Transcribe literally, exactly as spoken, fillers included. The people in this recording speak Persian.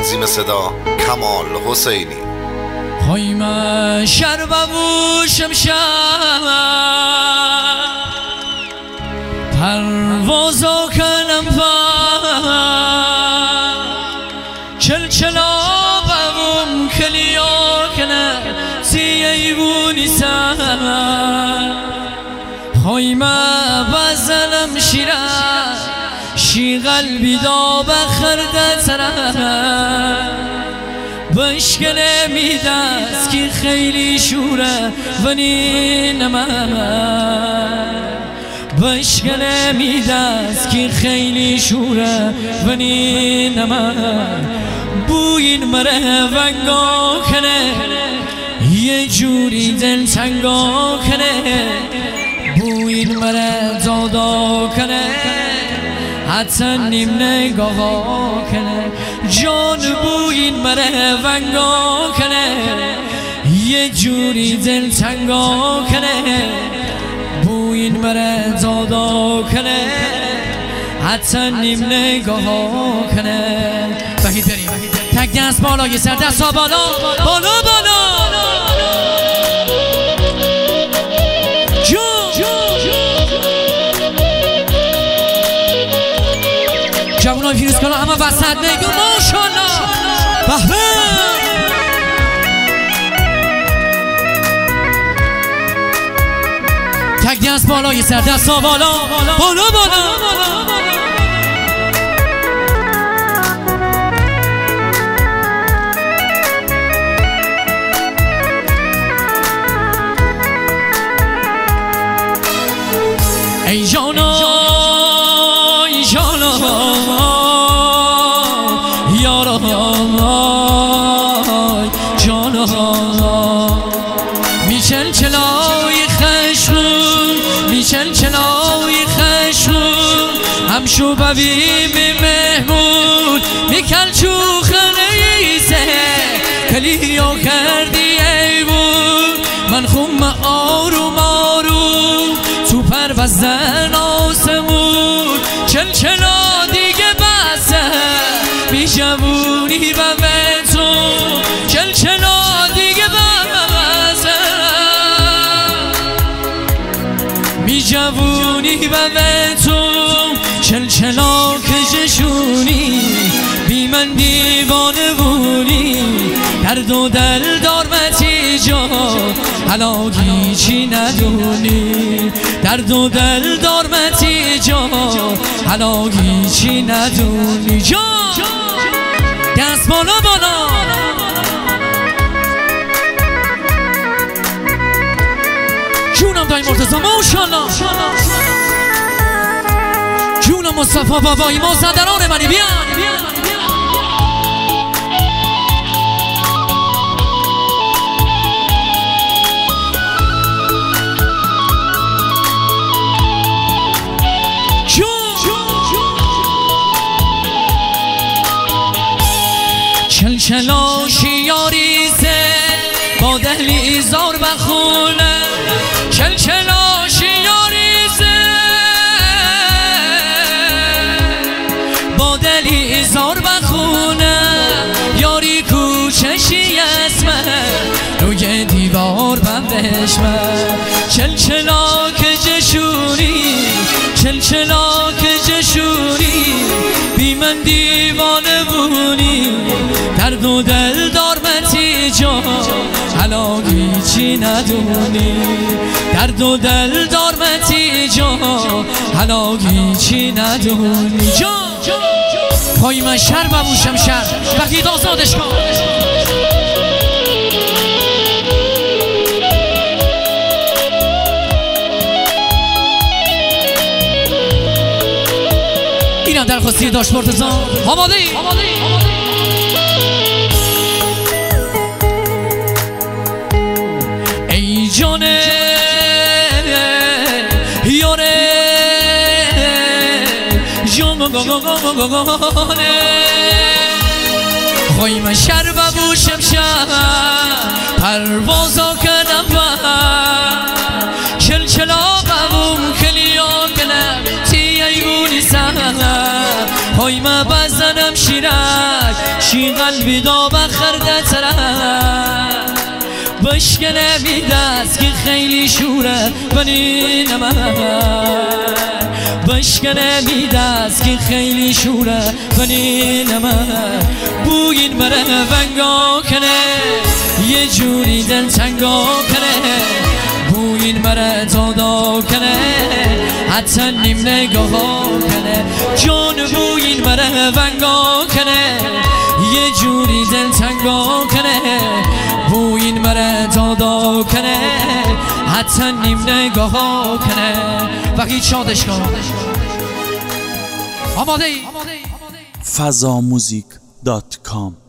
تنظیم صدا کمال حسینی. های من شرب و شمشم پروازا کنم پا چلچلا بوم کلیا کنم سییبونی سر های من بزنم شیره شی قلبی دا بخرده سرم بشکل میدست که خیلی شوره و نینمه بشکل میدست که خیلی شوره و نینمه بوین مره ونگا کنه یه جوری دل تنگا کنه بوین مره دادا کنه حتی نیم نگاه کنه جان بوین مره ونگا کنه یه جوری دل تنگا کنه بوین مره دادا کنه حتی نیم نگاه کنه. بهید بریم تک دست بالا یه سر دست ها بالا بالا بالا جوانای فیروز کالا همه وسط میگو ماشاءالله به به تک دست بالا یه سر دست ها بالا بالا بالا ای جانا ای جانا یارا جانا میچل چلای خشون میچل چلای خشون همشو بویم مهمون میکل چو خنیزه کلیا کردی ایوون من خم آروم آروم تو پروزن آسمون چل چلا دیگه بسه بی جوونی و بتون چل چلا دیگه بسه بی جوونی و بتون چل چلا که جشونی بی من دیوانه بونی درد و دل دارمتی جا حالا هیچی ندونی درد و دل دارمتی جا حالا هیچی ندونی جا دست بالا بالا جونم دایی مرتضی ماشاءالله جونم مصطفی بابایی مازندران منی بیا چلچلا شیاریزه با دهلی زار بخونه چلچلا شیاریزه با دلی زار بخونه یاری کوچشی اسمه روی دیوار بندشمه چلچلا که جشونی چلچلا که جشونی بی من دیوانه بونی درد و دل دارمتی جا حالا هیچی ندونی درد و دل دارمتی جا حالا هیچی ندونی جا پای من شر ببوشم شر بقید آزادش کن اینم درخواستی داشت مرتضی آماده ای؟ ای جانه یاره جانه خوی من شر ببوشم شر پروازا کنم و چلچلا ببوم کلیا کنم تی ایگونی سر خوی من بزنم شیرک شی قلبی دا بخرده تره بشکنه میدست که خیلی شوره بنی نمه بشکنه میدست که خیلی شوره بنی نمه بوین بره ونگا کنه یه جوری دل تنگا کنه بوین بره دادا کنه حتی نیم نگاه کنه جان بوین بره ونگا کنه یه جوری دل تنگا کنه بوین بره دادا کنه حتی نیم نگاه کنه وقتی شادش کن آماده ای فضاموزیک دات کام